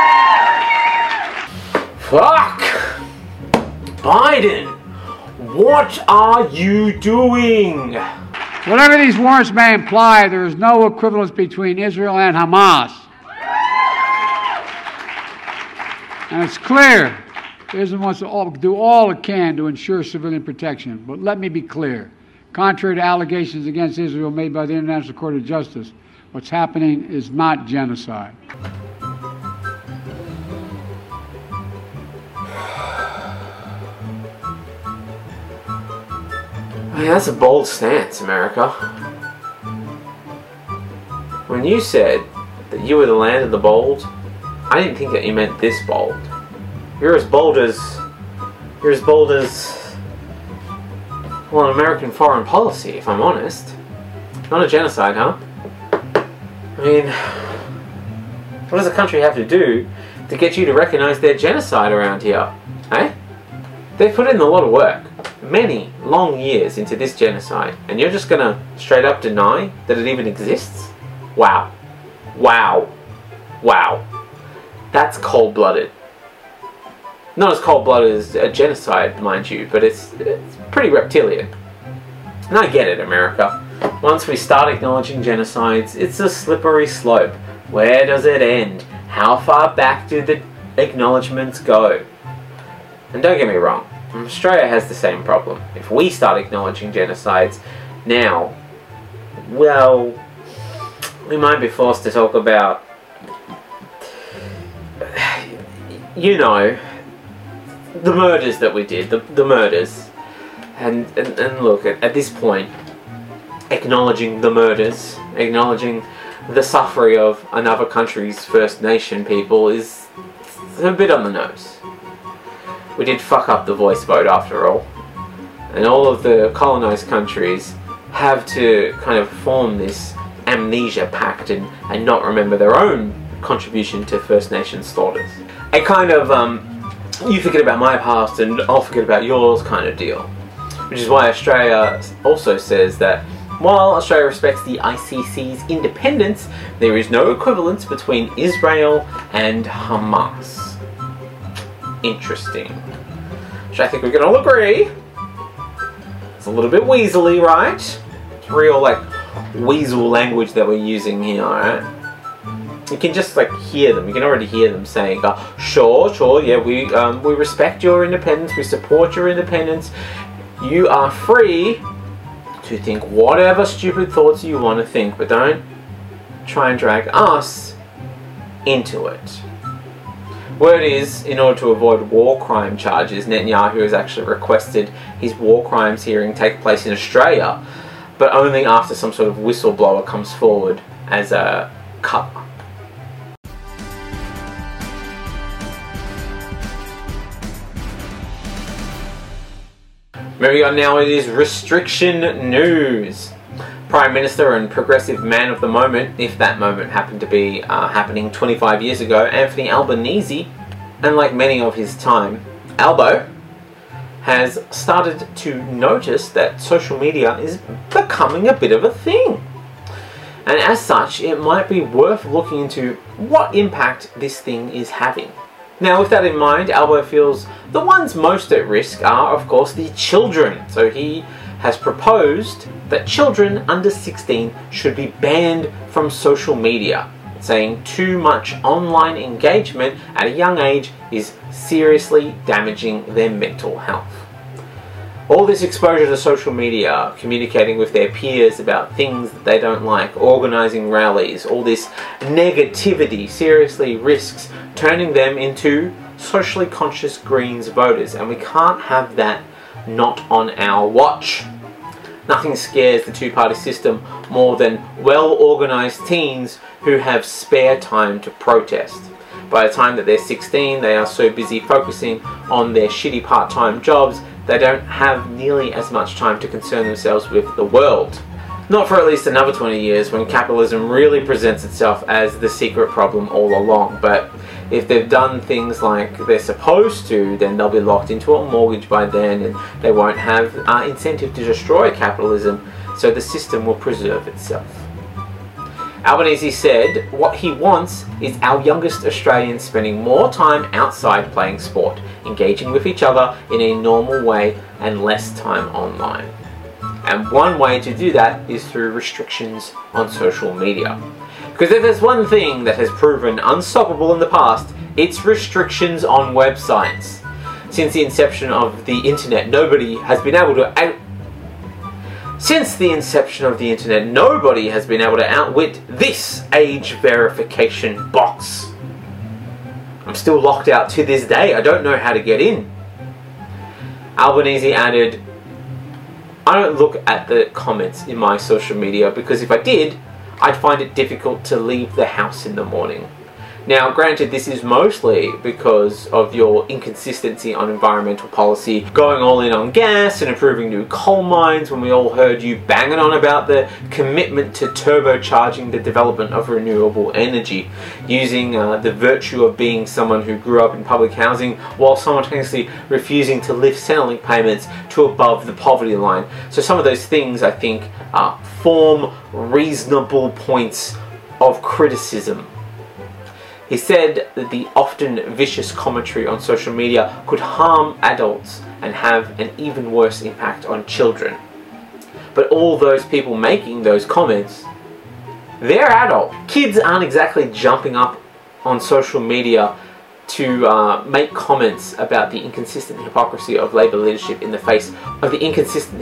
Fuck! Biden! What are you doing? Whatever these warrants may imply, there is no equivalence between Israel and Hamas. And it's clear Israel wants to do all it can to ensure civilian protection. But let me be clear. Contrary to allegations against Israel made by the International Court of Justice, what's happening is not genocide. I mean, that's a bold stance, America. When you said that you were the land of the bold, I didn't think that you meant this bold. You're as bold as well, an American foreign policy, if I'm honest. Not a genocide, huh? I mean, what does a country have to do to get you to recognize their genocide around here? Eh? They've put in a lot of work, many long years into this genocide, and you're just gonna straight up deny that it even exists? Wow. Wow. Wow. That's cold-blooded. Not as cold-blooded as a genocide, mind you, but it's pretty reptilian. And I get it, America. Once we start acknowledging genocides, it's a slippery slope. Where does it end? How far back do the acknowledgements go? And don't get me wrong, Australia has the same problem. If we start acknowledging genocides now, well, we might be forced to talk about, you know, the murders that we did, the murders. And look, at this point, acknowledging the murders, acknowledging the suffering of another country's First Nation people is a bit on the nose. We did fuck up the voice vote after all. And all of the colonized countries have to kind of form this amnesia pact and not remember their own contribution to First Nation slaughters. A kind of, you forget about my past and I'll forget about yours kind of deal. Which is why Australia also says that while Australia respects the ICC's independence, there is no equivalence between Israel and Hamas. Interesting. Which I think we can all agree. It's a little bit weaselly, right? It's real, like, weasel language that we're using here, right? You can just, like, hear them. You can already hear them saying, sure, yeah, we respect your independence, we support your independence. You are free to think whatever stupid thoughts you want to think, but don't try and drag us into it. Word is, in order to avoid war crime charges, Netanyahu has actually requested his war crimes hearing take place in Australia, but only after some sort of whistleblower comes forward as a cover. Moving on now, it is restriction news. Prime Minister and progressive man of the moment, if that moment happened to be happening 25 years ago, Anthony Albanese, unlike many of his time, Albo, has started to notice that social media is becoming a bit of a thing. And as such, it might be worth looking into what impact this thing is having. Now, with that in mind, Albo feels the ones most at risk are, of course, the children. So he has proposed that children under 16 should be banned from social media, saying too much online engagement at a young age is seriously damaging their mental health. All this exposure to social media, communicating with their peers about things that they don't like, organising rallies, all this negativity seriously risks turning them into socially conscious Greens voters, and we can't have that not on our watch. Nothing scares the two-party system more than well-organised teens who have spare time to protest. By the time that they're 16, they are so busy focusing on their shitty part-time jobs, they don't have nearly as much time to concern themselves with the world. Not for at least another 20 years when capitalism really presents itself as the secret problem all along. But if they've done things like they're supposed to, then they'll be locked into a mortgage by then, and they won't have incentive to destroy capitalism, so the system will preserve itself. Albanese said what he wants is our youngest Australians spending more time outside playing sport, engaging with each other in a normal way, and less time online. And one way to do that is through restrictions on social media. Because if there's one thing that has proven unstoppable in the past, it's restrictions on websites. Since the inception of the internet, nobody has been able to outwit this age verification box. I'm still locked out to this day. I don't know how to get in. Albanese added, I don't look at the comments in my social media because if I did, I'd find it difficult to leave the house in the morning. Now, granted, this is mostly because of your inconsistency on environmental policy, going all in on gas and improving new coal mines when we all heard you banging on about the commitment to turbocharging the development of renewable energy, using the virtue of being someone who grew up in public housing while simultaneously refusing to lift Centrelink payments to above the poverty line. So some of those things, I think, form reasonable points of criticism. He said that the often vicious commentary on social media could harm adults and have an even worse impact on children. But all those people making those comments, they're adult. Kids aren't exactly jumping up on social media to make comments about the inconsistent hypocrisy of Labour leadership in the face of the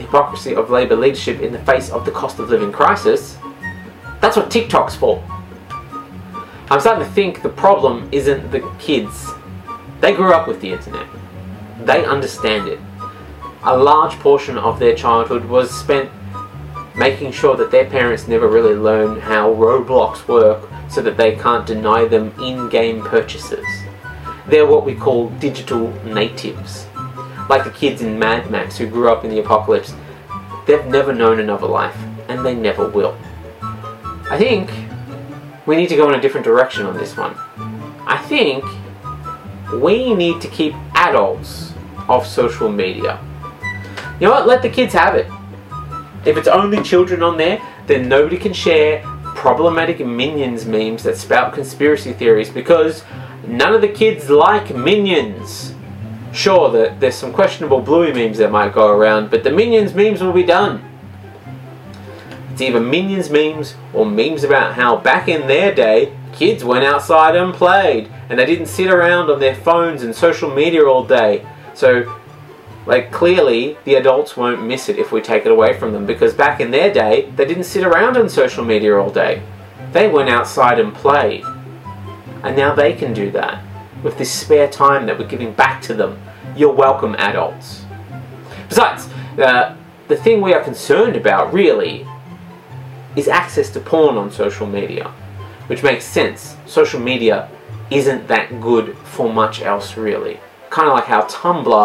cost of living crisis. That's what TikTok's for. I'm starting to think the problem isn't the kids. They grew up with the internet. They understand it. A large portion of their childhood was spent making sure that their parents never really learn how Roblox work so that they can't deny them in-game purchases. They're what we call digital natives. Like the kids in Mad Max who grew up in the apocalypse. They've never known another life, and they never will. I think we need to go in a different direction on this one. I think we need to keep adults off social media. You know what? Let the kids have it. If it's only children on there, then nobody can share problematic Minions memes that spout conspiracy theories because none of the kids like Minions. Sure, there's some questionable Bluey memes that might go around, but the Minions memes will be done. It's either Minions memes or memes about how back in their day, kids went outside and played, and they didn't sit around on their phones and social media all day. So, like, clearly, the adults won't miss it if we take it away from them, because back in their day, they didn't sit around on social media all day. They went outside and played. And now they can do that with this spare time that we're giving back to them. You're welcome, adults. Besides, the thing we are concerned about, really, is access to porn on social media, which makes sense. Social media isn't that good for much else, really. Kind of like how Tumblr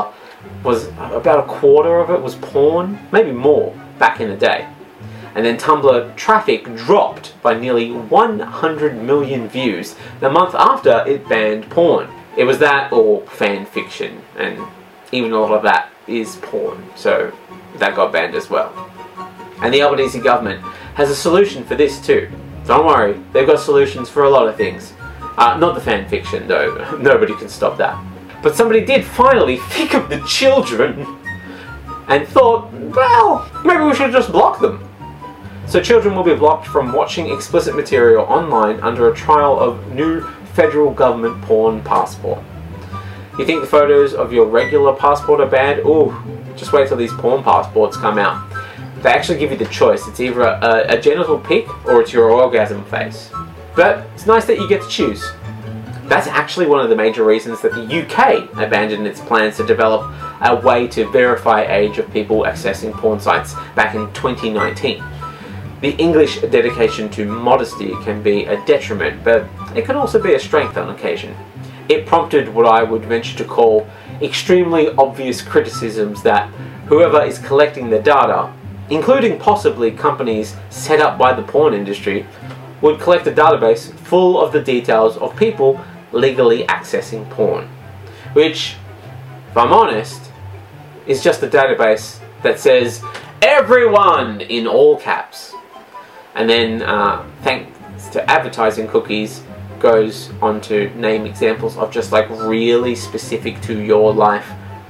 was about a quarter of it was porn, maybe more, back in the day. And then Tumblr traffic dropped by nearly 100 million views the month after it banned porn. It was that or fan fiction, and even a lot of that is porn, so that got banned as well. And the Albanese government has a solution for this too. Don't worry, they've got solutions for a lot of things. Not the fan fiction though, nobody can stop that. But somebody did finally think of the children and thought, well, maybe we should just block them. So children will be blocked from watching explicit material online under a trial of new federal government porn passport. You think the photos of your regular passport are bad? Ooh, just wait till these porn passports come out. They actually give you the choice. It's either a genital pic or it's your orgasm face. But it's nice that you get to choose. That's actually one of the major reasons that the UK abandoned its plans to develop a way to verify age of people accessing porn sites back in 2019. The English dedication to modesty can be a detriment, but it can also be a strength on occasion. It prompted what I would venture to call extremely obvious criticisms that whoever is collecting the data, including possibly companies set up by the porn industry, would collect a database full of the details of people legally accessing porn. Which, if I'm honest, is just a database that says everyone in all caps. And then, thanks to advertising cookies, goes on to name examples of just like really specific to your life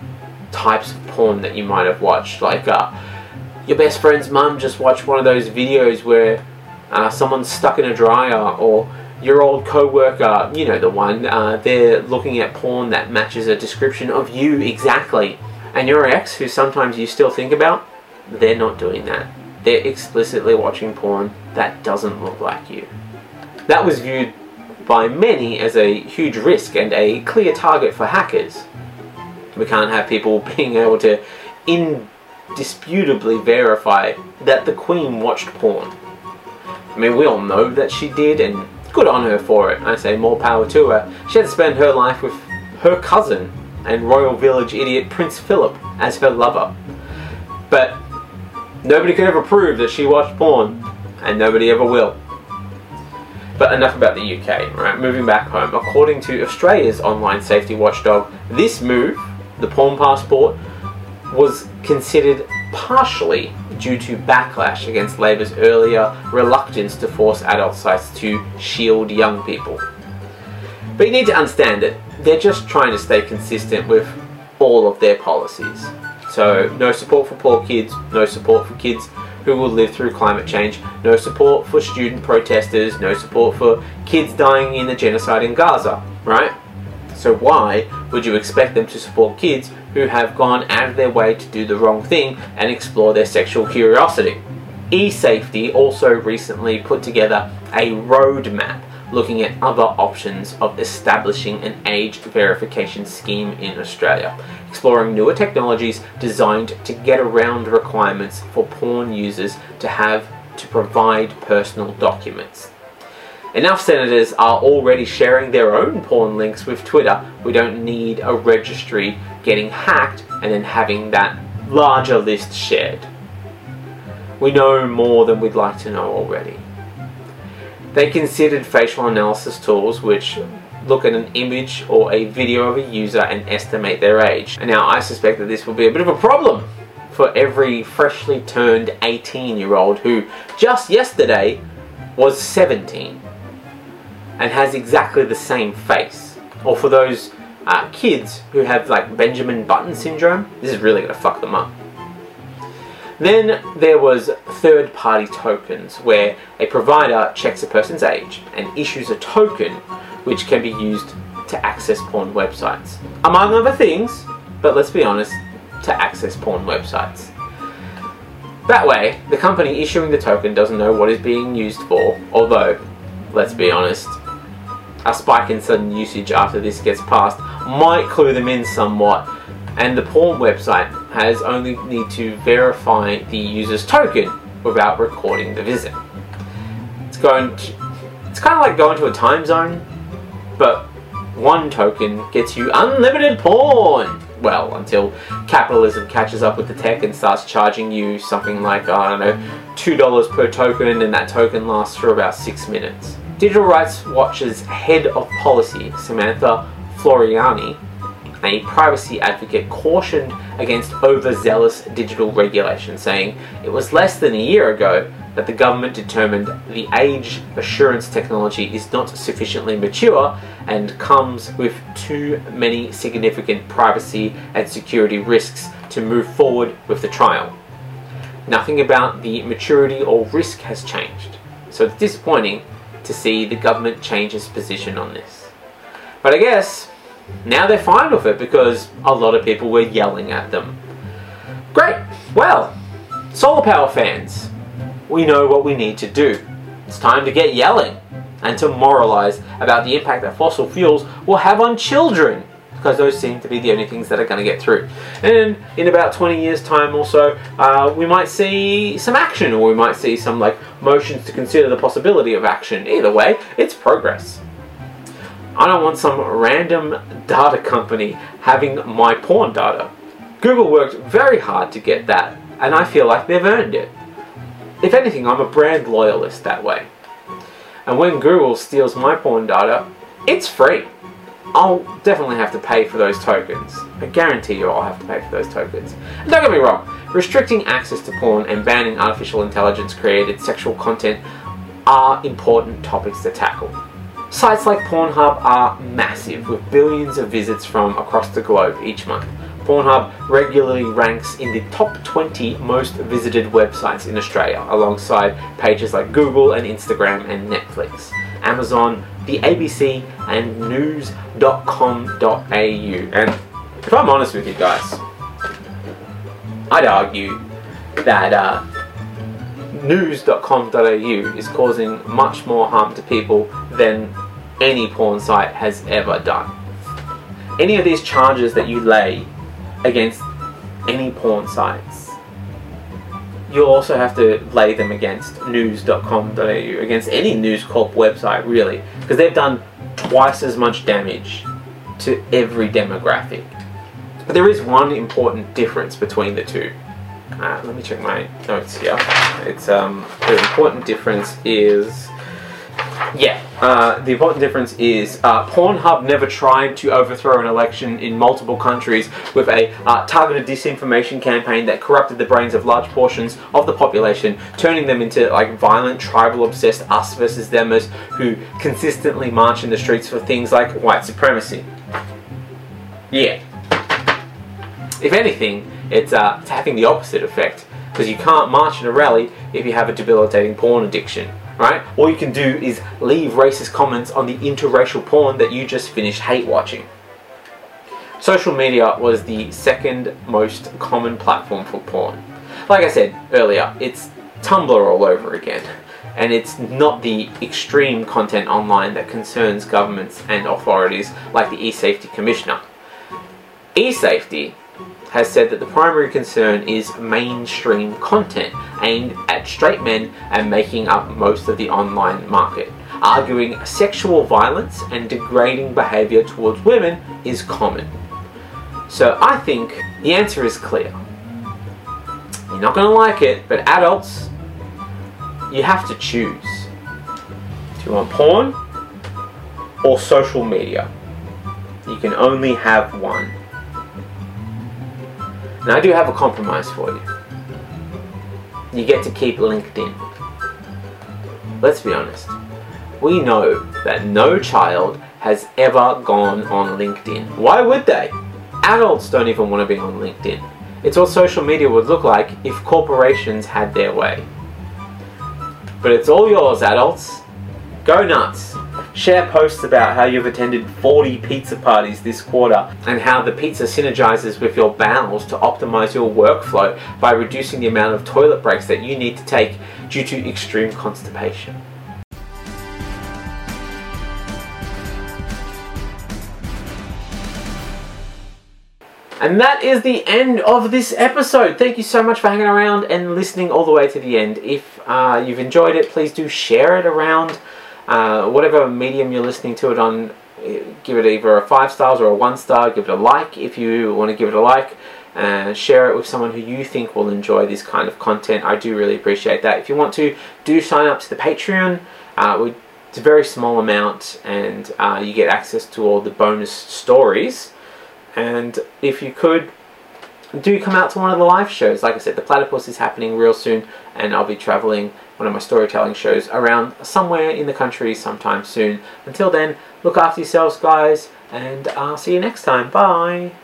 types of porn that you might have watched. Like your best friend's mum just watched one of those videos where someone's stuck in a dryer, or your old co-worker, you know the one, they're looking at porn that matches a description of you exactly. And your ex, who sometimes you still think about, they're not doing that. They're explicitly watching porn that doesn't look like you. That was viewed by many as a huge risk and a clear target for hackers. We can't have people being able to indisputably verify that the Queen watched porn. I mean, we all know that she did, and good on her for it. I say more power to her. She had to spend her life with her cousin and royal village idiot Prince Philip as her lover. But nobody could ever prove that she watched porn, and nobody ever will. But enough about the UK, right? Moving back home. According to Australia's online safety watchdog, this move, the porn passport, was considered partially due to backlash against Labor's earlier reluctance to force adult sites to shield young people. But you need to understand that they're just trying to stay consistent with all of their policies. So, no support for poor kids, no support for kids who will live through climate change, no support for student protesters, no support for kids dying in the genocide in Gaza, right? So why would you expect them to support kids who have gone out of their way to do the wrong thing and explore their sexual curiosity? eSafety also recently put together a roadmap looking at other options of establishing an age verification scheme in Australia, exploring newer technologies designed to get around requirements for porn users to provide personal documents. Enough senators are already sharing their own porn links with Twitter. We don't need a registry getting hacked and then having that larger list shared. We know more than we'd like to know already. They considered facial analysis tools which look at an image or a video of a user and estimate their age. And now I suspect that this will be a bit of a problem for every freshly turned 18-year-old who just yesterday was 17 and has exactly the same face. Or for those kids who have like Benjamin Button syndrome, this is really going to fuck them up. Then there was third-party tokens, where a provider checks a person's age and issues a token which can be used to access porn websites. Among other things, but let's be honest, to access porn websites. That way, the company issuing the token doesn't know what it's being used for, although, let's be honest, a spike in sudden usage after this gets passed might clue them in somewhat, and the porn website has only need to verify the user's token without recording the visit. It's kind of like going to a time zone, but one token gets you unlimited porn. well, until capitalism catches up with the tech and starts charging you something like, I don't know, $2 per token, and that token lasts for about 6 minutes. Digital Rights Watch's head of policy, Samantha Floriani, a privacy advocate, cautioned against overzealous digital regulation, saying it was less than a year ago that the government determined the age assurance technology is not sufficiently mature and comes with too many significant privacy and security risks to move forward with the trial. Nothing about the maturity or risk has changed, so it's disappointing to see the government change its position on this. But I guess now they're fine with it because a lot of people were yelling at them. Great! Well, solar power fans, we know what we need to do. It's time to get yelling and to moralize about the impact that fossil fuels will have on children, because those seem to be the only things that are going to get through. And in about 20 years time or so, we might see some action, or we might see some motions to consider the possibility of action. Either way, it's progress. I don't want some random data company having my porn data. Google worked very hard to get that, and I feel like they've earned it. If anything, I'm a brand loyalist that way. And when Google steals my porn data, it's free. I'll definitely have to pay for those tokens. I guarantee you I'll have to pay for those tokens. And don't get me wrong, restricting access to porn and banning artificial intelligence created sexual content are important topics to tackle. Sites like Pornhub are massive, with billions of visits from across the globe each month. Pornhub regularly ranks in the top 20 most visited websites in Australia, alongside pages like Google and Instagram and Netflix, Amazon, the ABC, and news.com.au. And if I'm honest with you guys, I'd argue that news.com.au is causing much more harm to people than any porn site has ever done. Any of these charges that you lay against any porn sites, you'll also have to lay them against news.com.au, against any News Corp website really, because they've done twice as much damage to every demographic. But there is one important difference between the two. Let me check my notes here. It's the important difference is, the important difference is Pornhub never tried to overthrow an election in multiple countries with a targeted disinformation campaign that corrupted the brains of large portions of the population, turning them into violent, tribal-obsessed us versus themers who consistently march in the streets for things like white supremacy. Yeah. If anything, it's having the opposite effect, because you can't march in a rally if you have a debilitating porn addiction, right? All you can do is leave racist comments on the interracial porn that you just finished hate watching. Social media was the second most common platform for porn. Like I said earlier, it's Tumblr all over again, and it's not the extreme content online that concerns governments and authorities like the eSafety Commissioner. eSafety has said that the primary concern is mainstream content aimed at straight men and making up most of the online market, arguing sexual violence and degrading behaviour towards women is common. So I think the answer is clear. You're not going to like it, but adults, you have to choose. Do you want porn or social media? You can only have one. Now I do have a compromise for you. You get to keep LinkedIn. Let's be honest. We know that no child has ever gone on LinkedIn. Why would they? Adults don't even want to be on LinkedIn. It's what social media would look like if corporations had their way. But it's all yours, adults. Go nuts. Share posts about how you've attended 40 pizza parties this quarter and how the pizza synergizes with your bowels to optimize your workflow by reducing the amount of toilet breaks that you need to take due to extreme constipation. And that is the end of this episode. Thank you so much for hanging around and listening all the way to the end. If you've enjoyed it, please do share it around. Whatever medium you're listening to it on, give it either a 5 stars or a 1 star. Give it a like if you want to give it a like. And share it with someone who you think will enjoy this kind of content. I do really appreciate that. If you want to, do sign up to the Patreon. It's a very small amount, and you get access to all the bonus stories. And if you could, do come out to one of the live shows. Like I said, the Platypus is happening real soon, and I'll be traveling one of my storytelling shows around somewhere in the country sometime soon. Until then, look after yourselves, guys, and I'll see you next time. Bye.